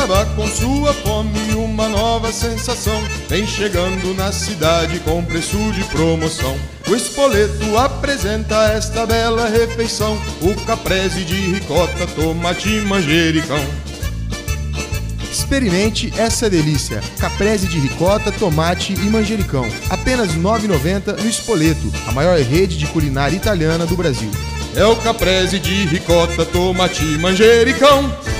acabar com sua fome, uma nova sensação vem chegando na cidade com preço de promoção. O Espoleto apresenta esta bela refeição, o caprese de ricota, tomate e manjericão. Experimente essa delícia, caprese de ricota, tomate e manjericão. Apenas R$ 9,90 no Espoleto, a maior rede de culinária italiana do Brasil. É o caprese de ricota, tomate e manjericão.